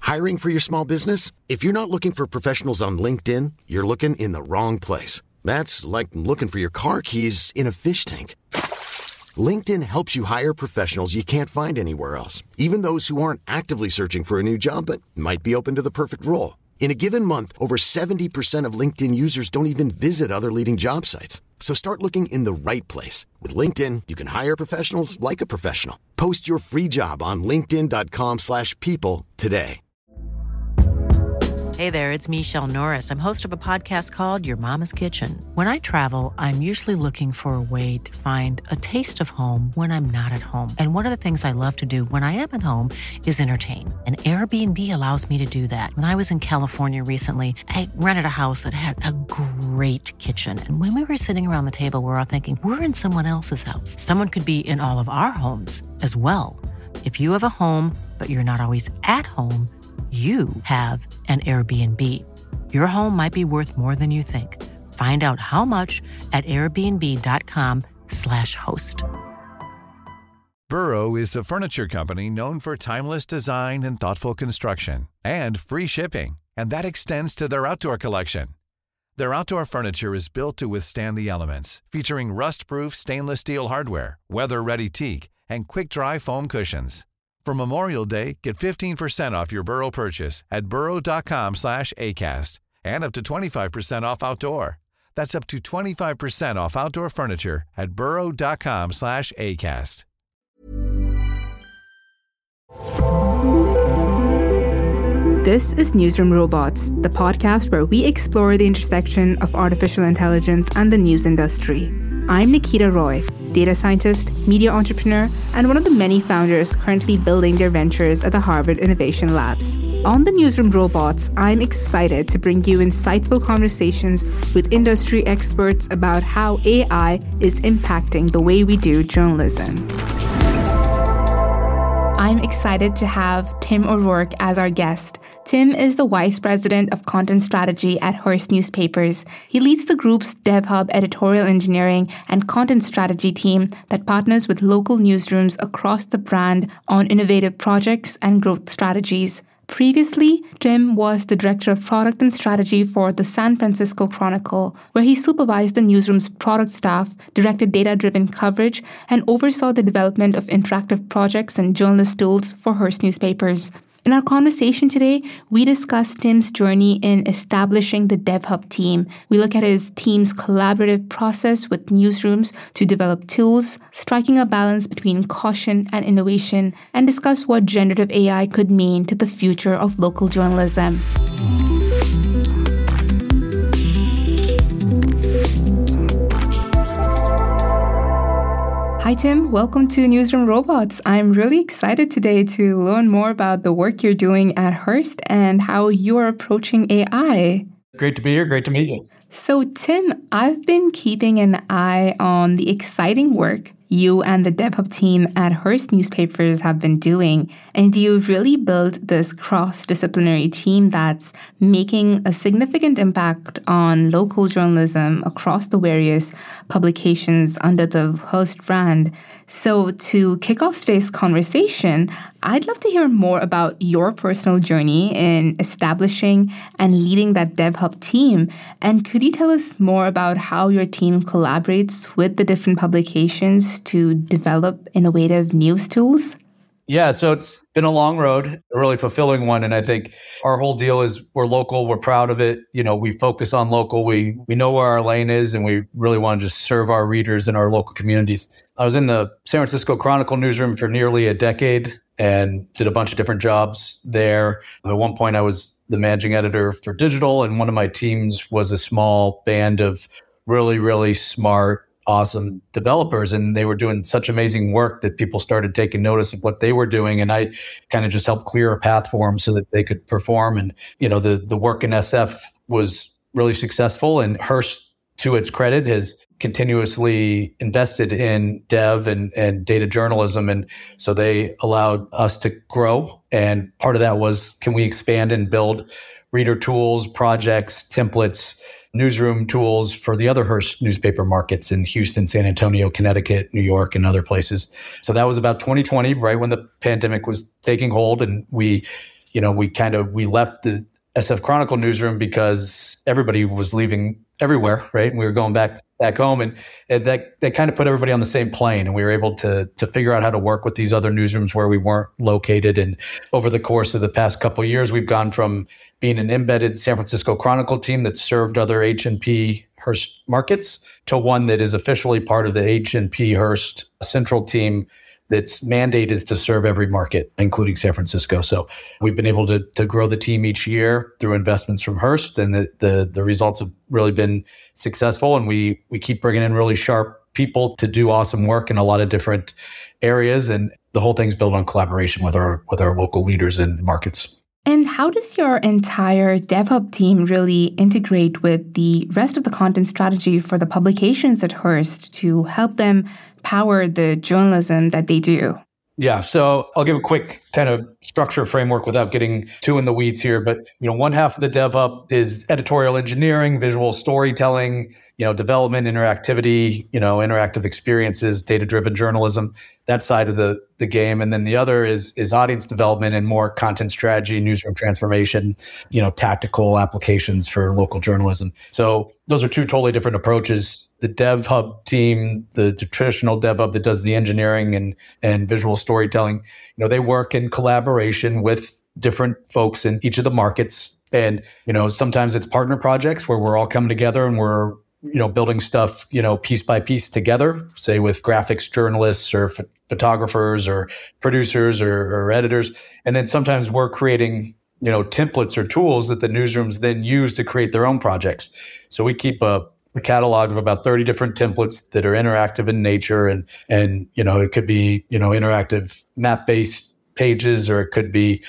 Hiring for your small business? If you're not looking for professionals on LinkedIn, you're looking in the wrong place. That's like looking for your car keys in a fish tank. LinkedIn helps you hire professionals you can't find anywhere else, even those who aren't actively searching for a new job but might be open to the perfect role. In a given month, over 70% of LinkedIn users don't even visit other leading job sites. So start looking in the right place. With LinkedIn, you can hire professionals like a professional. Post your free job on linkedin.com/people today. Hey there, it's Michelle Norris. I'm host of a podcast called Your Mama's Kitchen. When I travel, I'm usually looking for a way to find a taste of home when I'm not at home. And one of the things I love to do when I am at home is entertain. And Airbnb allows me to do that. When I was in California recently, I rented a house that had a great kitchen. And when we were sitting around the table, we're all thinking, we're in someone else's house. Someone could be in all of our homes as well. If you have a home, but you're not always at home, you have an Airbnb. Your home might be worth more than you think. Find out how much at airbnb.com/host. Burrow is a furniture company known for timeless design and thoughtful construction and free shipping, and that extends to their outdoor collection. Their outdoor furniture is built to withstand the elements, featuring rust-proof stainless steel hardware, weather-ready teak, and quick-dry foam cushions. For Memorial Day, get 15% off your Burrow purchase at burrow.com/ACAST and up to 25% off outdoor. That's up to 25% off outdoor furniture at burrow.com/ACAST. This is Newsroom Robots, the podcast where we explore the intersection of artificial intelligence and the news industry. I'm Nikita Roy, data scientist, media entrepreneur, and one of the many founders currently building their ventures at the Harvard Innovation Labs. On the Newsroom Robots, I'm excited to bring you insightful conversations with industry experts about how AI is impacting the way we do journalism. I'm excited to have Tim O'Rourke as our guest. Tim is the Vice President of Content Strategy at Hearst Newspapers. He leads the group's DevHub editorial engineering and content strategy team that partners with local newsrooms across the brand on innovative projects and growth strategies. Previously, Tim was the Director of Product and Strategy for the San Francisco Chronicle, where he supervised the newsroom's product staff, directed data-driven coverage, and oversaw the development of interactive projects and journalist tools for Hearst Newspapers. In our conversation today, we discuss Tim's journey in establishing the DevHub team. We look at his team's collaborative process with newsrooms to develop tools, striking a balance between caution and innovation, and discuss what generative AI could mean to the future of local journalism. Hi, Tim. Welcome to Newsroom Robots. I'm really excited today to learn more about the work you're doing at Hearst and how you are approaching AI. Great to be here. Great to meet you. So, Tim, I've been keeping an eye on the exciting work you and the DevHub team at Hearst Newspapers have been doing, and you've really built this cross-disciplinary team that's making a significant impact on local journalism across the various publications under the Hearst brand. So to kick off today's conversation, I'd love to hear more about your personal journey in establishing and leading that DevHub team. And could you tell us more about how your team collaborates with the different publications to develop innovative news tools? Yeah, so it's been a long road, a really fulfilling one. And I think our whole deal is we're local, we're proud of it. You know, we focus on local, we know where our lane is, and we really want to just serve our readers and our local communities. I was in the San Francisco Chronicle newsroom for nearly a decade and did a bunch of different jobs there. At one point, I was the managing editor for digital, and one of my teams was a small band of really, really smart, awesome developers, and they were doing such amazing work that people started taking notice of what they were doing, and I kind of just helped clear a path for them so that they could perform. And you know, the work in SF was really successful, and Hearst, to its credit, has continuously invested in dev and data journalism, and so they allowed us to grow. And part of that was, can we expand and build reader tools, projects, templates, newsroom tools for the other Hearst newspaper markets in Houston, San Antonio, Connecticut, New York, and other places. So that was about 2020, right when the pandemic was taking hold. And we, we left the SF Chronicle newsroom because everybody was leaving everywhere, right? And we were going back home, and that kind of put everybody on the same plane, and we were able to figure out how to work with these other newsrooms where we weren't located. And over the course of the past couple of years, we've gone from being an embedded San Francisco Chronicle team that served other H&P Hearst markets to one that is officially part of the H&P Hearst central team that's mandate is to serve every market, including San Francisco. So we've been able to grow the team each year through investments from Hearst, and the results have really been successful. And we keep bringing in really sharp people to do awesome work in a lot of different areas. And the whole thing's built on collaboration with our local leaders and markets. And how does your entire DevHub team really integrate with the rest of the content strategy for the publications at Hearst to help them power the journalism that they do? Yeah, so I'll give a quick kind of structure framework without getting too in the weeds here. But one half of the DevHub is editorial engineering, visual storytelling, development, interactivity, interactive experiences, data-driven journalism, that side of the game. And then the other is audience development and more content strategy, newsroom transformation, tactical applications for local journalism. So those are two totally different approaches. The DevHub team, the traditional DevHub that does the engineering and visual storytelling, they work in collaboration with different folks in each of the markets. And, sometimes it's partner projects where we're all coming together and we're building stuff, piece by piece together, say with graphics journalists or photographers or producers or editors. And then sometimes we're creating, templates or tools that the newsrooms then use to create their own projects. So we keep a catalog of about 30 different templates that are interactive in nature. And it could be, interactive map-based pages, or it could be,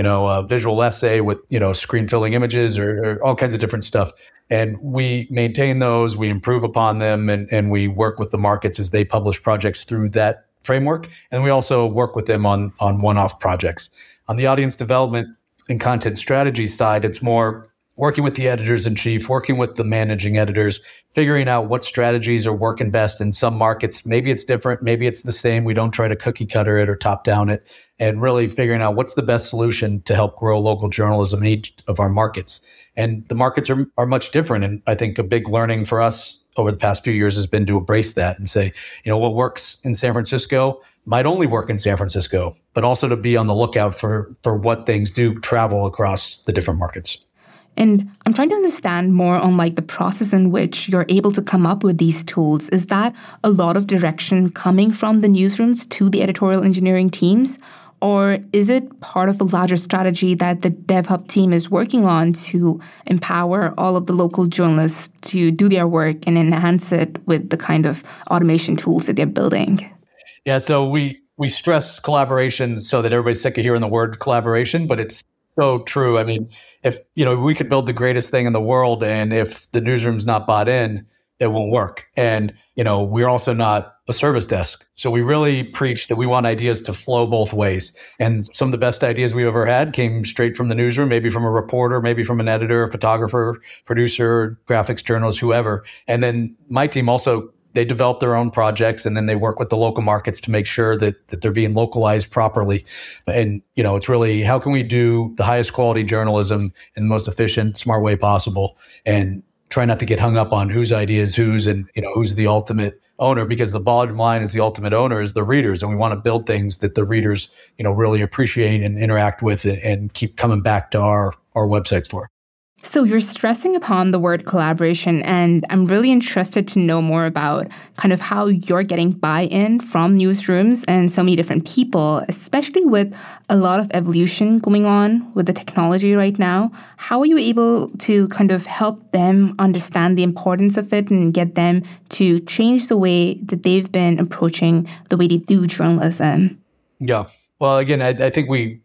a visual essay with, screen filling images or all kinds of different stuff. And we maintain those, we improve upon them, and we work with the markets as they publish projects through that framework. And we also work with them on one-off projects. On the audience development and content strategy side, it's more working with the editors-in-chief, working with the managing editors, figuring out what strategies are working best in some markets. Maybe it's different, maybe it's the same. We don't try to cookie cutter it or top down it, and really figuring out what's the best solution to help grow local journalism in each of our markets. And the markets are much different. And I think a big learning for us over the past few years has been to embrace that and say, what works in San Francisco might only work in San Francisco, but also to be on the lookout for what things do travel across the different markets. And I'm trying to understand more on the process in which you're able to come up with these tools. Is that a lot of direction coming from the newsrooms to the editorial engineering teams? Or is it part of a larger strategy that the DevHub team is working on to empower all of the local journalists to do their work and enhance it with the kind of automation tools that they're building? Yeah, so we stress collaboration so that everybody's sick of hearing the word collaboration, but it's so true. I mean, if we could build the greatest thing in the world, and if the newsroom's not bought in, it won't work. And we're also not a service desk, so we really preach that we want ideas to flow both ways. And some of the best ideas we've ever had came straight from the newsroom, maybe from a reporter, maybe from an editor, a photographer, producer, graphics journalist, whoever. And then my team also, they develop their own projects, and then they work with the local markets to make sure that they're being localized properly. And, it's really, how can we do the highest quality journalism in the most efficient, smart way possible, and try not to get hung up on whose idea is whose and, who's the ultimate owner, because the bottom line is the ultimate owner is the readers. And we want to build things that the readers, really appreciate and interact with and keep coming back to our websites for. So you're stressing upon the word collaboration, and I'm really interested to know more about kind of how you're getting buy-in from newsrooms and so many different people, especially with a lot of evolution going on with the technology right now. How are you able to kind of help them understand the importance of it and get them to change the way that they've been approaching the way they do journalism? Yeah. Well, again, I think we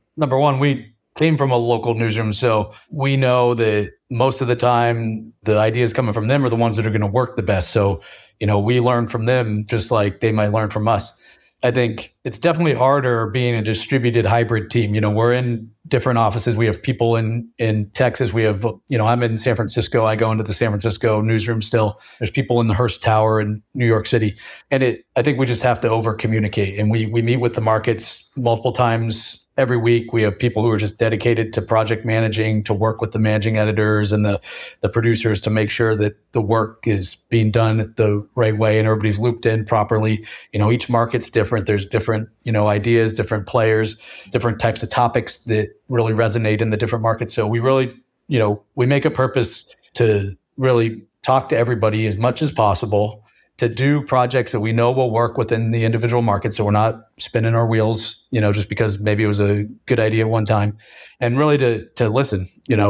came from a local newsroom, so we know that most of the time the ideas coming from them are the ones that are going to work the best. So, we learn from them just like they might learn from us. I think it's definitely harder being a distributed hybrid team. We're in different offices. We have people in Texas. We have, I'm in San Francisco. I go into the San Francisco newsroom still. There's people in the Hearst Tower in New York City. And I think we just have to over communicate. And we meet with the markets multiple times every week. We have people who are just dedicated to project managing, to work with the managing editors and the producers to make sure that the work is being done the right way and everybody's looped in properly. Each market's different. There's different, ideas, different players, different types of topics that really resonate in the different markets. So we really, we make a purpose to really talk to everybody as much as possible, to do projects that we know will work within the individual market. So we're not spinning our wheels, just because maybe it was a good idea at one time, and really to listen.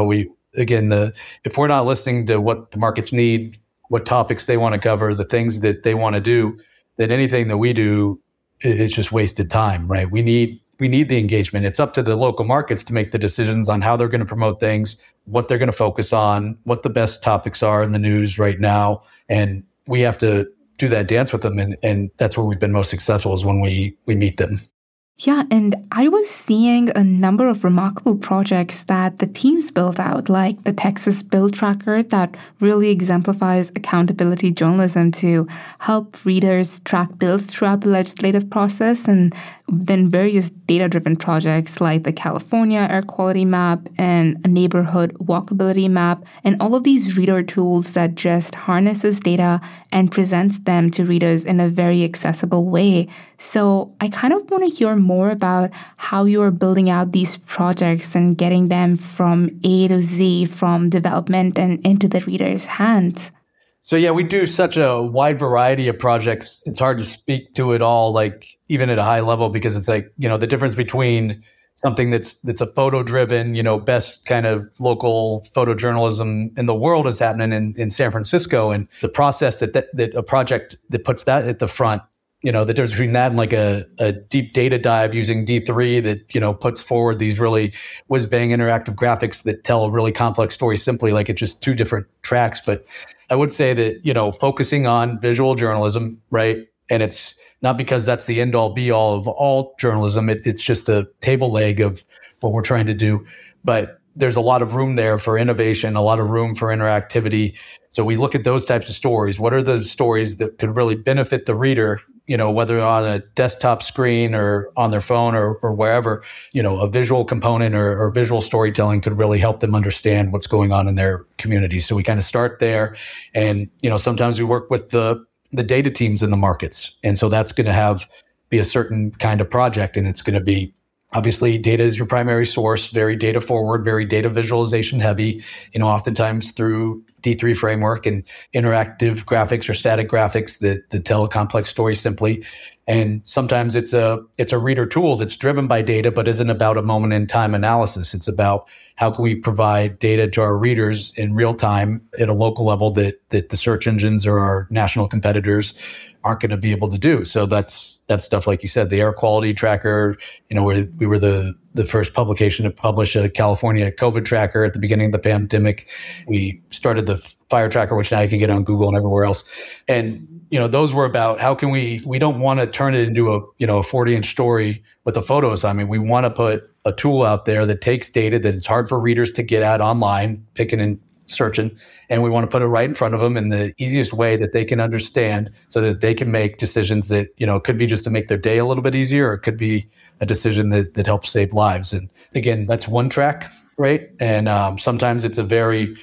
If we're not listening to what the markets need, what topics they want to cover, the things that they want to do, then anything that we do, it's just wasted time, right? We need the engagement. It's up to the local markets to make the decisions on how they're going to promote things, what they're going to focus on, what the best topics are in the news right now. And we have to do that dance with them. And that's where we've been most successful, is when we meet them. Yeah, and I was seeing a number of remarkable projects that the teams built out, like the Texas Bill Tracker that really exemplifies accountability journalism to help readers track bills throughout the legislative process, and then various data-driven projects like the California Air Quality Map and a neighborhood walkability map, and all of these reader tools that just harnesses data and presents them to readers in a very accessible way. So I kind of want to hear more about how you are building out these projects and getting them from A to Z, from development and into the reader's hands. So yeah, we do such a wide variety of projects. It's hard to speak to it all, like even at a high level, because it's like, the difference between something that's a photo-driven, best kind of local photojournalism in the world is happening in San Francisco, and the process that a project that puts that at the front, the difference between that and like a deep data dive using D3 that, puts forward these really whiz-bang interactive graphics that tell a really complex story simply, like it's just two different tracks. But I would say that, focusing on visual journalism, right? And it's not because that's the end all be all of all journalism. It's just a table leg of what we're trying to do. But there's a lot of room there for innovation, a lot of room for interactivity. So we look at those types of stories. What are the stories that could really benefit the reader, whether on a desktop screen or on their phone or wherever, a visual component or visual storytelling could really help them understand what's going on in their community. So we kind of start there. And, sometimes we work with the data teams in the markets. And so that's going to be a certain kind of project. And it's going to be, obviously, data is your primary source, very data forward, very data visualization heavy, oftentimes through D3 framework and interactive graphics or static graphics that tell a complex story simply. And sometimes it's a reader tool that's driven by data, but isn't about a moment in time analysis. It's about how can we provide data to our readers in real time at a local level that the search engines or our national competitors aren't going to be able to do. So that's stuff, like you said, the air quality tracker, where we were the first publication to publish a California COVID tracker at the beginning of the pandemic. We started the fire tracker, which now you can get on Google and everywhere else. And, those were about how can we don't want to turn it into a 40-inch story with a photo assignment. We want to put a tool out there that takes data that it's hard for readers to get at online, picking and searching, and we want to put it right in front of them in the easiest way that they can understand, so that they can make decisions that, it could be just to make their day a little bit easier, or it could be a decision that helps save lives. And again, that's one track, right? And sometimes it's a very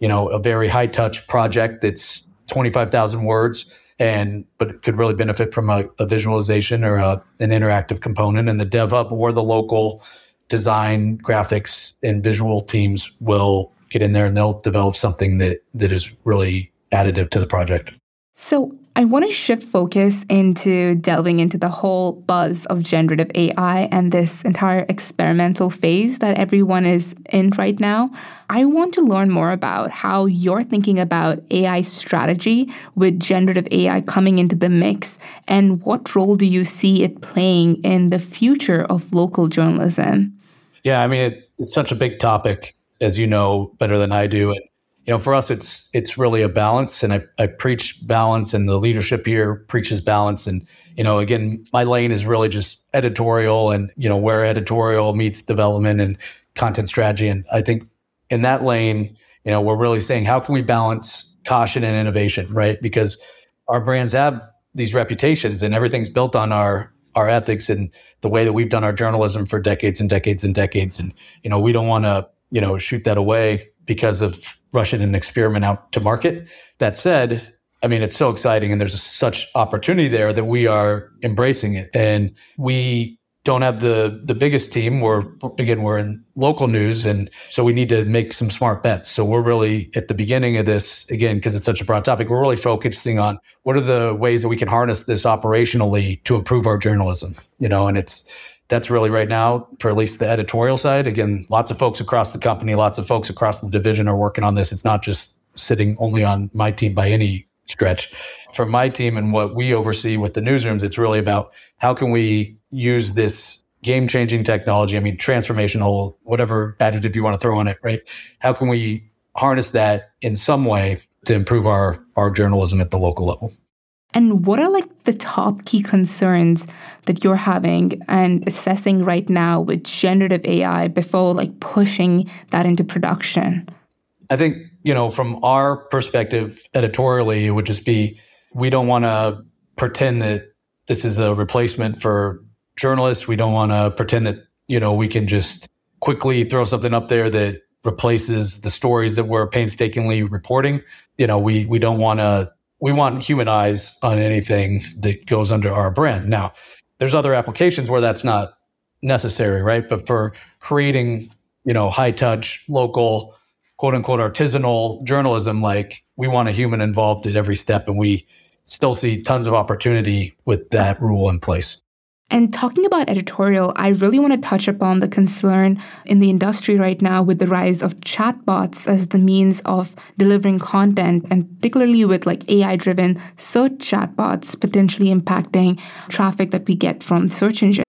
high touch project that's 25,000 words, but it could really benefit from a visualization or an interactive component. And the dev hub or the local design, graphics, and visual teams will get in there and they'll develop something that is really additive to the project. So I want to shift focus into delving into the whole buzz of generative AI and this entire experimental phase that everyone is in right now. I want to learn more about how you're thinking about AI strategy with generative AI coming into the mix, and what role do you see it playing in the future of local journalism? Yeah, I mean, it's such a big topic, as you know better than I do. And, for us, it's really a balance. And I preach balance, and the leadership here preaches balance. And, again, my lane is really just editorial, and, where editorial meets development and content strategy. And I think in that lane, we're really saying, how can we balance caution and innovation, right? Because our brands have these reputations and everything's built on our our ethics and the way that we've done our journalism for decades and decades and decades. And, we don't want to, shoot that away because of rushing an experiment out to market. That said, it's so exciting and there's such opportunity there that we are embracing it. And we don't have the biggest team. We're in local news. And so we need to make some smart bets. So we're really at the beginning of this, again, because it's such a broad topic, we're really focusing on what are the ways that we can harness this operationally to improve our journalism, and that's really right now for at least the editorial side. Again, lots of folks across the company, lots of folks across the division are working on this. It's not just sitting only on my team by any stretch. For my team and what we oversee with the newsrooms, it's really about how can we use this game-changing technology, transformational, whatever adjective you want to throw on it, right? How can we harness that in some way to improve our journalism at the local level? And what are the top key concerns that you're having and assessing right now with generative AI before pushing that into production? I think, from our perspective editorially, it would just be, we don't want to pretend that this is a replacement for journalists. We don't want to pretend that, we can just quickly throw something up there that replaces the stories that we're painstakingly reporting. We don't want to, we want human eyes on anything that goes under our brand. Now, there's other applications where that's not necessary, right? But for creating, high touch, local, quote unquote, artisanal journalism, we want a human involved at every step. And we still see tons of opportunity with that rule in place. And talking about editorial, I really want to touch upon the concern in the industry right now with the rise of chatbots as the means of delivering content, and particularly with AI-driven search chatbots potentially impacting traffic that we get from search engines.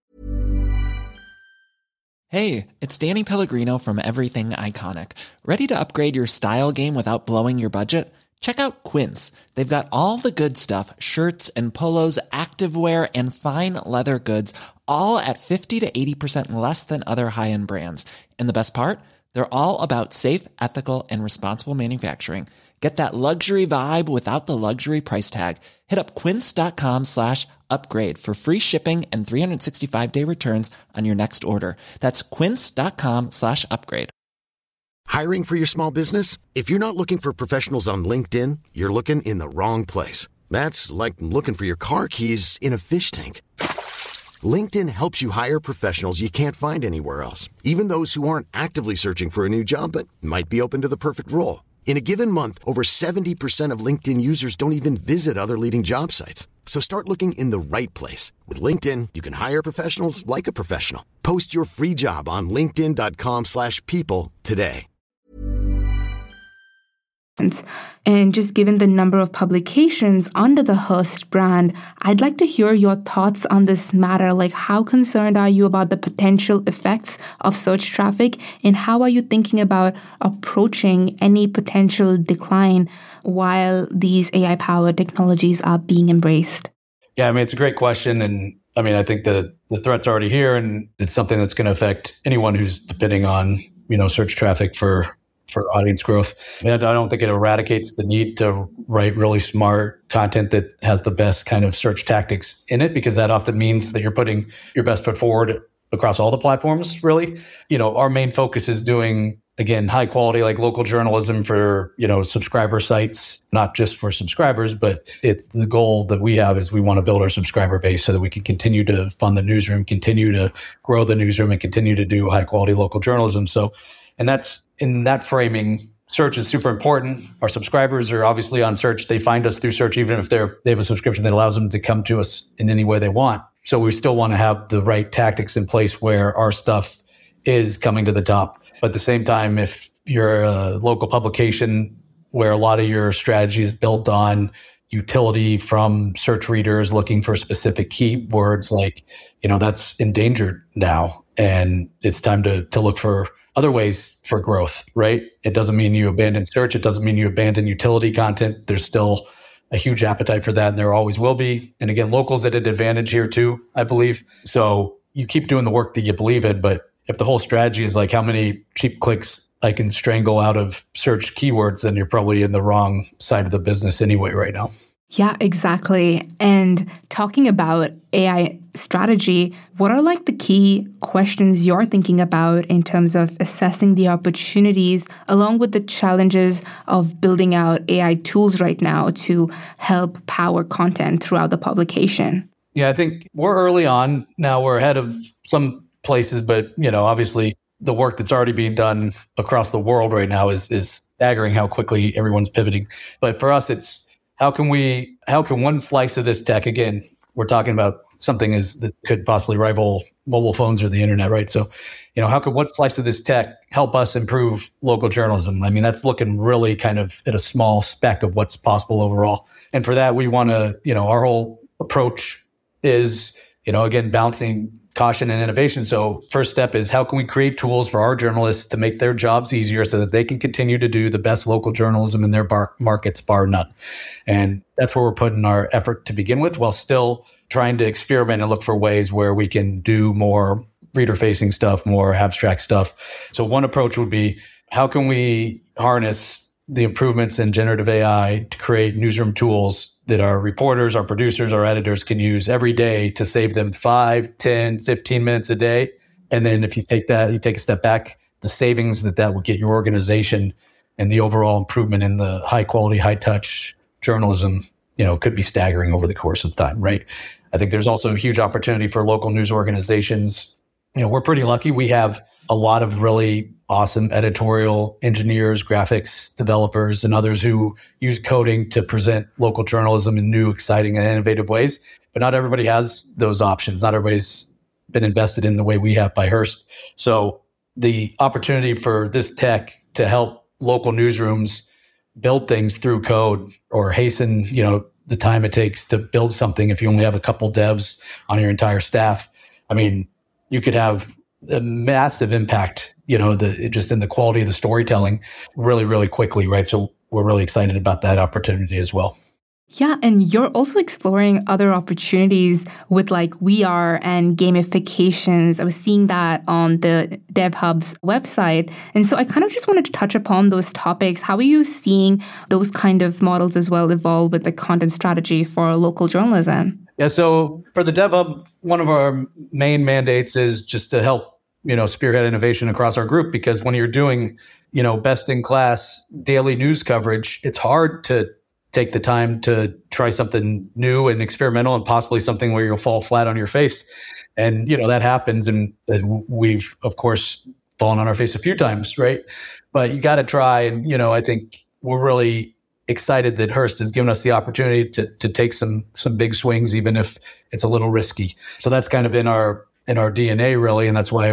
Hey, it's Danny Pellegrino from Everything Iconic. Ready to upgrade your style game without blowing your budget? Check out Quince. They've got all the good stuff, shirts and polos, activewear, and fine leather goods, all at 50 to 80% less than other high-end brands. And the best part? They're all about safe, ethical, and responsible manufacturing. Get that luxury vibe without the luxury price tag. Hit up quince.com/upgrade for free shipping and 365-day returns on your next order. That's quince.com/upgrade. Hiring for your small business? If you're not looking for professionals on LinkedIn, you're looking in the wrong place. That's like looking for your car keys in a fish tank. LinkedIn helps you hire professionals you can't find anywhere else, even those who aren't actively searching for a new job but might be open to the perfect role. In a given month, over 70% of LinkedIn users don't even visit other leading job sites. So start looking in the right place. With LinkedIn, you can hire professionals like a professional. Post your free job on linkedin.com/people today. And just given the number of publications under the Hearst brand, I'd like to hear your thoughts on this matter. How concerned are you about the potential effects of search traffic, and how are you thinking about approaching any potential decline while these AI-powered technologies are being embraced? Yeah, it's a great question. And I think the threat's already here, and it's something that's going to affect anyone who's depending on, search traffic for audience growth. And I don't think it eradicates the need to write really smart content that has the best kind of search tactics in it, because that often means that you're putting your best foot forward across all the platforms, really. Our main focus is doing, again, high quality, local journalism for, subscriber sites, not just for subscribers, but it's the goal that we have is we want to build our subscriber base so that we can continue to fund the newsroom, continue to grow the newsroom, and continue to do high quality local journalism. So, and that's in that framing, search is super important. Our subscribers are obviously on search. They find us through search, even if they have a subscription that allows them to come to us in any way they want. So we still want to have the right tactics in place where our stuff is coming to the top. But at the same time, if you're a local publication where a lot of your strategy is built on utility from search readers looking for specific keywords, that's endangered now. And it's time to look for other ways for growth, right? It doesn't mean you abandon search. It doesn't mean you abandon utility content. There's still a huge appetite for that, and there always will be. And again, local's at an advantage here too, I believe. So you keep doing the work that you believe in, but if the whole strategy is how many cheap clicks I can strangle out of search keywords, then you're probably in the wrong side of the business anyway right now. Yeah, exactly. And talking about AI strategy, what are like the key questions you're thinking about in terms of assessing the opportunities along with the challenges of building out AI tools right now to help power content throughout the publication? Yeah, I think we're early on now. We're ahead of some places, but obviously the work that's already being done across the world right now is staggering how quickly everyone's pivoting. But for us, it's how can one slice of this tech, again, we're talking about something that could possibly rival mobile phones or the internet, right? So, how could one slice of this tech help us improve local journalism? I mean, that's looking really kind of at a small speck of what's possible overall. And for that, we want to, our whole approach is, again, balancing caution and innovation. So first step is how can we create tools for our journalists to make their jobs easier so that they can continue to do the best local journalism in their markets, bar none. And that's where we're putting our effort to begin with, while still trying to experiment and look for ways where we can do more reader-facing stuff, more abstract stuff. So one approach would be, how can we harness the improvements in generative AI to create newsroom tools that our reporters, our producers, our editors can use every day to save them 5, 10, 15 minutes a day. And then if you take a step back, the savings that will get your organization and the overall improvement in the high quality, high touch journalism, could be staggering over the course of time, right? I think there's also a huge opportunity for local news organizations. We're pretty lucky. We have a lot of really awesome editorial engineers, graphics developers, and others who use coding to present local journalism in new, exciting, and innovative ways. But not everybody has those options. Not everybody's been invested in the way we have by Hearst. So the opportunity for this tech to help local newsrooms build things through code or hasten, the time it takes to build something if you only have a couple devs on your entire staff. I mean, you could have a massive impact, just in the quality of the storytelling really, really quickly, right? So we're really excited about that opportunity as well. Yeah, and you're also exploring other opportunities with like VR and gamifications. I was seeing that on the DevHub's website. And so I kind of just wanted to touch upon those topics. How are you seeing those kind of models as well evolve with the content strategy for local journalism? Yeah, so for the DevHub, one of our main mandates is just to help, spearhead innovation across our group, because when you're doing, best in class daily news coverage, it's hard to take the time to try something new and experimental and possibly something where you'll fall flat on your face. And, that happens. And we've, of course, fallen on our face a few times, right? But you got to try. And, I think we're really excited that Hearst has given us the opportunity to take some big swings, even if it's a little risky. So that's kind of in our DNA, really. And that's why,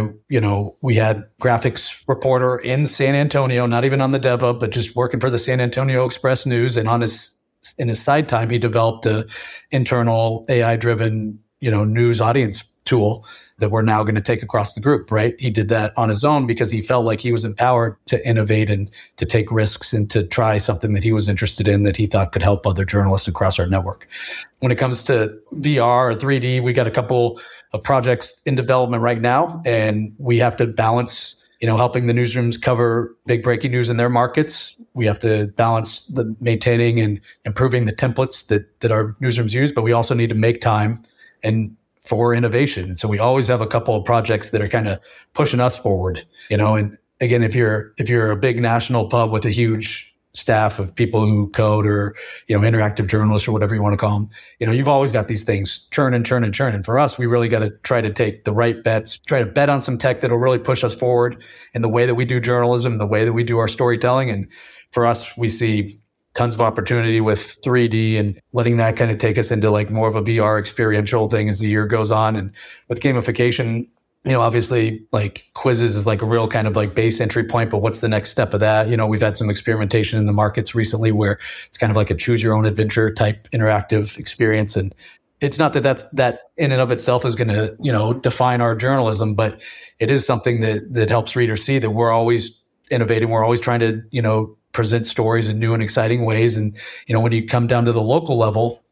we had graphics reporter in San Antonio, not even on the DevHub, but just working for the San Antonio Express News. And in his side time, he developed a internal AI-driven, news audience tool that we're now going to take across the group, right? He did that on his own because he felt like he was empowered to innovate and to take risks and to try something that he was interested in that he thought could help other journalists across our network. When it comes to VR or 3D, we got a couple of projects in development right now, and we have to balance, helping the newsrooms cover big breaking news in their markets. We have to balance the maintaining and improving the templates that our newsrooms use, but we also need to make time and for innovation. And so we always have a couple of projects that are kind of pushing us forward, and again, if you're a big national pub with a huge staff of people who code or, interactive journalists or whatever you want to call them, you've always got these things churn and churn and churn. And for us, we really got to try to take the right bets, try to bet on some tech that'll really push us forward in the way that we do journalism, the way that we do our storytelling. And for us, we see tons of opportunity with 3D and letting that kind of take us into like more of a VR experiential thing as the year goes on. And with gamification, obviously like quizzes is like a real kind of like base entry point, but what's the next step of that? We've had some experimentation in the markets recently where it's kind of like a choose your own adventure type interactive experience. And it's not that in and of itself is going to, define our journalism, but it is something that helps readers see that we're always innovating. We're always trying to, present stories in new and exciting ways. And, when you come down to the local level,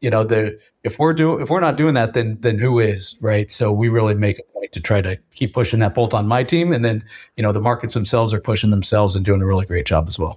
if we're not doing that, then who is, right? So we really make a point to try to keep pushing that both on my team. And then, the markets themselves are pushing themselves and doing a really great job as well.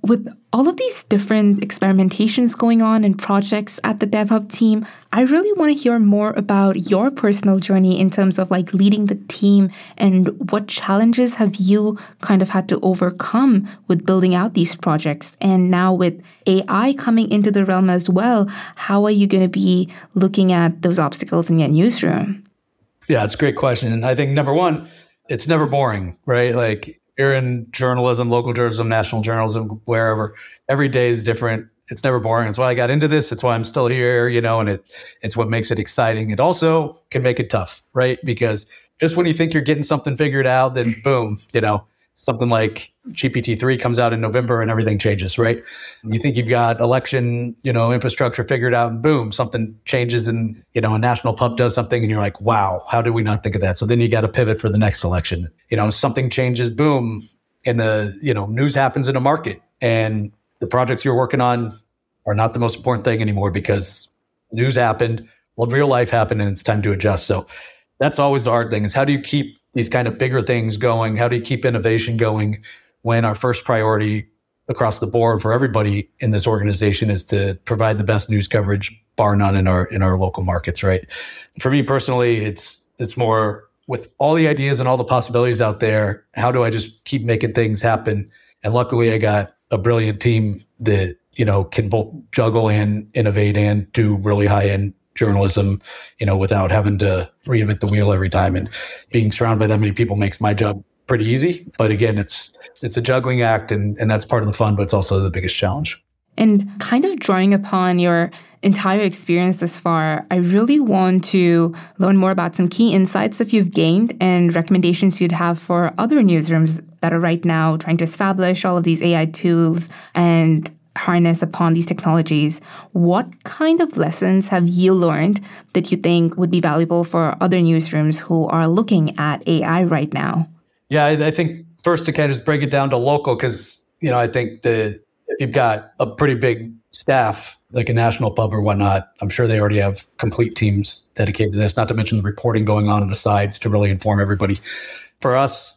with all of these different experimentations going on and projects at the DevHub team, I really want to hear more about your personal journey in terms of like leading the team and what challenges have you kind of had to overcome with building out these projects. And now with AI coming into the realm as well, how are you going to be looking at those obstacles in your newsroom? Yeah, it's a great question. And I think number one, it's never boring, right? Like you're in journalism, local journalism, national journalism, wherever. Every day is different. It's never boring. It's why I got into this. It's why I'm still here, and it's what makes it exciting. It also can make it tough, right? Because just when you think you're getting something figured out, then boom, something like GPT-3 comes out in November and everything changes, right? You think you've got election, infrastructure figured out and boom, something changes and, a national pub does something and you're like, wow, how did we not think of that? So then you got to pivot for the next election. Something changes, boom, and the, news happens in a market and the projects you're working on are not the most important thing anymore because news happened, real life happened and it's time to adjust. So that's always the hard thing is how do you keep these kind of bigger things going? How do you keep innovation going when our first priority across the board for everybody in this organization is to provide the best news coverage, bar none, in our local markets, right? For me personally, it's more with all the ideas and all the possibilities out there, how do I just keep making things happen? And luckily I got a brilliant team that, can both juggle and innovate and do really high-end journalism, without having to reinvent the wheel every time. And being surrounded by that many people makes my job pretty easy. But again, it's a juggling act and that's part of the fun, but it's also the biggest challenge. And kind of drawing upon your entire experience thus far, I really want to learn more about some key insights that you've gained and recommendations you'd have for other newsrooms that are right now trying to establish all of these AI tools and harness upon these technologies. What kind of lessons have you learned that you think would be valuable for other newsrooms who are looking at AI right now? Yeah, I think first to kind of just break it down to local, because, I think if you've got a pretty big staff, like a national pub or whatnot, I'm sure they already have complete teams dedicated to this, not to mention the reporting going on the sides to really inform everybody. For us,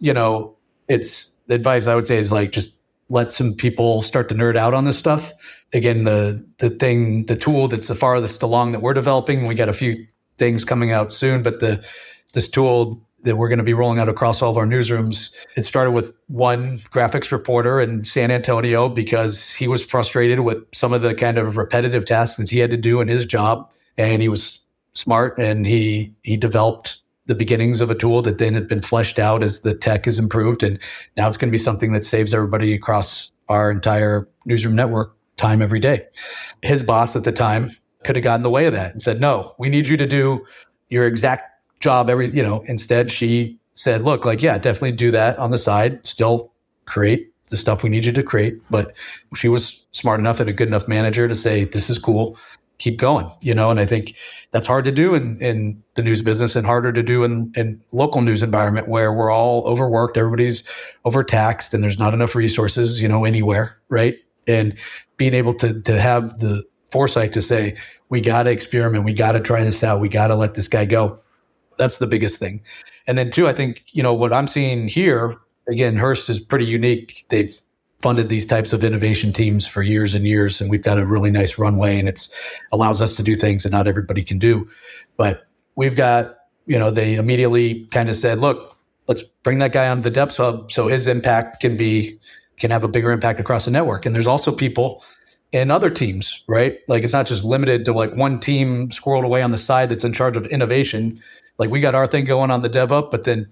it's the advice I would say is like, just let some people start to nerd out on this stuff. Again, the tool that's the farthest along that we're developing, we got a few things coming out soon, but this tool that we're going to be rolling out across all of our newsrooms, it started with one graphics reporter in San Antonio because he was frustrated with some of the kind of repetitive tasks that he had to do in his job. And he was smart and he developed the beginnings of a tool that then had been fleshed out as the tech has improved. And now it's going to be something that saves everybody across our entire newsroom network time every day. His boss at the time could have gotten in the way of that and said, no, we need you to do your exact job instead she said, look, definitely do that on the side, still create the stuff we need you to create. But she was smart enough and a good enough manager to say, this is cool, keep going, and I think that's hard to do in the news business and harder to do in local news environment where we're all overworked, everybody's overtaxed and there's not enough resources, anywhere, right? And being able to have the foresight to say, we got to experiment, we got to try this out, we got to let this guy go. That's the biggest thing. And then two, I think, what I'm seeing here, again, Hearst is pretty unique. They've funded these types of innovation teams for years and years, and we've got a really nice runway, and it's allows us to do things that not everybody can do. But we've got, they immediately kind of said, look, let's bring that guy onto the Depths Hub so his impact can have a bigger impact across the network. And there's also people in other teams, right? Like it's not just limited to like one team squirreled away on the side that's in charge of innovation. Like we got our thing going on the DevUp, but then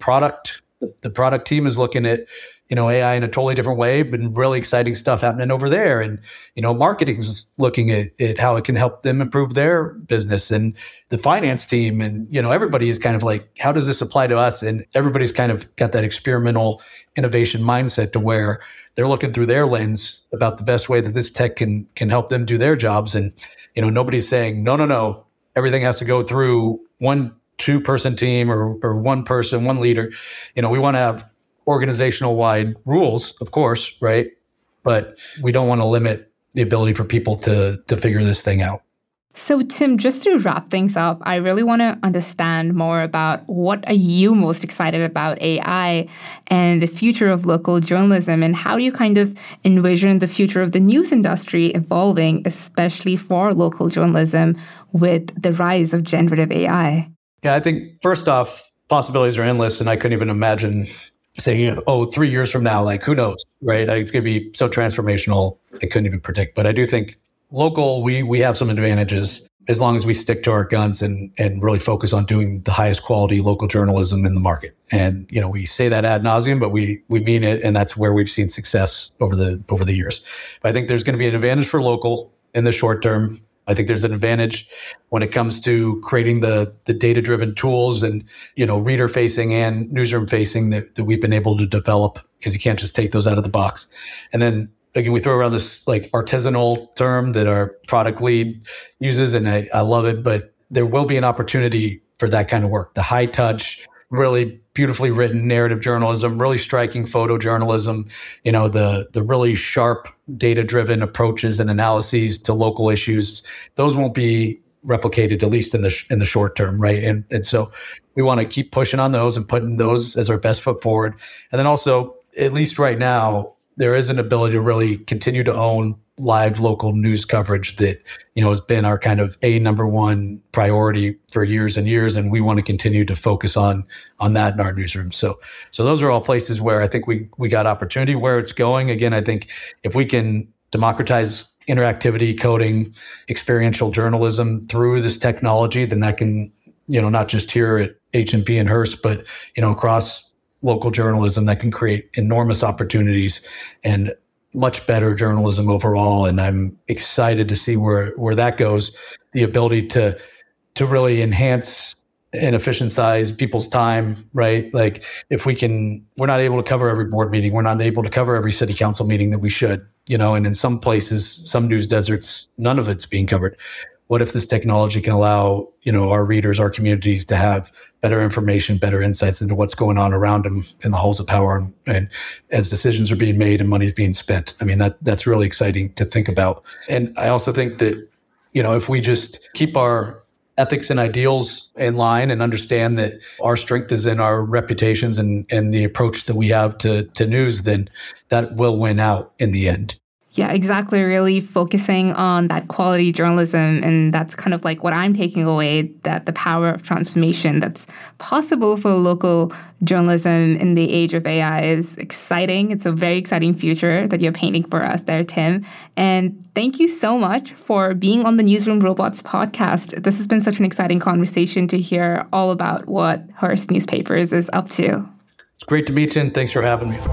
the product team is looking at, AI in a totally different way, but really exciting stuff happening over there. And, marketing's looking at how it can help them improve their business, and the finance team and, everybody is kind of like, how does this apply to us? And everybody's kind of got that experimental innovation mindset to where they're looking through their lens about the best way that this tech can help them do their jobs. And, nobody's saying, no, everything has to go through 1-2-person team or one person, one leader. We want to have organizational wide rules, of course, right? But we don't want to limit the ability for people to figure this thing out. So Tim, just to wrap things up, I really want to understand more about what are you most excited about AI and the future of local journalism, and how do you kind of envision the future of the news industry evolving, especially for local journalism with the rise of generative AI? Yeah, I think first off, possibilities are endless, and I couldn't even imagine saying, 3 years from now, like who knows, right? Like, it's going to be so transformational, I couldn't even predict. But I do think local, we have some advantages as long as we stick to our guns and really focus on doing the highest quality local journalism in the market. And, we say that ad nauseum, but we mean it. And that's where we've seen success over the years. But I think there's going to be an advantage for local in the short term. I think there's an advantage when it comes to creating the data-driven tools and, reader-facing and newsroom-facing that we've been able to develop, because you can't just take those out of the box. And then again, we throw around this like artisanal term that our product lead uses, and I love it, but there will be an opportunity for that kind of work. The high touch, really beautifully written narrative journalism, really striking photojournalism, the really sharp data-driven approaches and analyses to local issues. Those won't be replicated, at least in the short term, right? And so we want to keep pushing on those and putting those as our best foot forward. And then also, at least right now, there is an ability to really continue to own live local news coverage that, has been our kind of number one priority for years and years. And we want to continue to focus on that in our newsroom. So those are all places where I think we got opportunity. Where it's going, again, I think if we can democratize interactivity, coding, experiential journalism through this technology, then that can, not just here at H&P and Hearst, but, across local journalism, that can create enormous opportunities and much better journalism overall. And I'm excited to see where that goes. The ability to really enhance and efficientize people's time, right? Like if we're not able to cover every board meeting, we're not able to cover every city council meeting that we should, and in some places, some news deserts, none of it's being covered. What if this technology can allow, our readers, our communities to have better information, better insights into what's going on around them in the halls of power, and as decisions are being made and money's being spent? I mean, that's really exciting to think about. And I also think that, if we just keep our ethics and ideals in line and understand that our strength is in our reputations and the approach that we have to news, then that will win out in the end. Yeah, exactly. Really focusing on that quality journalism. And that's kind of like what I'm taking away, that the power of transformation that's possible for local journalism in the age of AI is exciting. It's a very exciting future that you're painting for us there, Tim. And thank you so much for being on the Newsroom Robots podcast. This has been such an exciting conversation to hear all about what Hearst Newspapers is up to. It's great to meet you, and thanks for having me.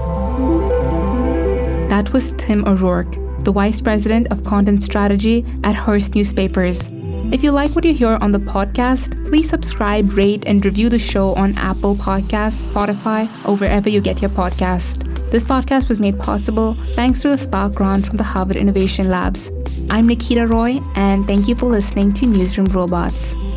That was Tim O'Rourke, the Vice President of Content Strategy at Hearst Newspapers. If you like what you hear on the podcast, please subscribe, rate, and review the show on Apple Podcasts, Spotify, or wherever you get your podcast. This podcast was made possible thanks to the Spark grant from the Harvard Innovation Labs. I'm Nikita Roy, and thank you for listening to Newsroom Robots.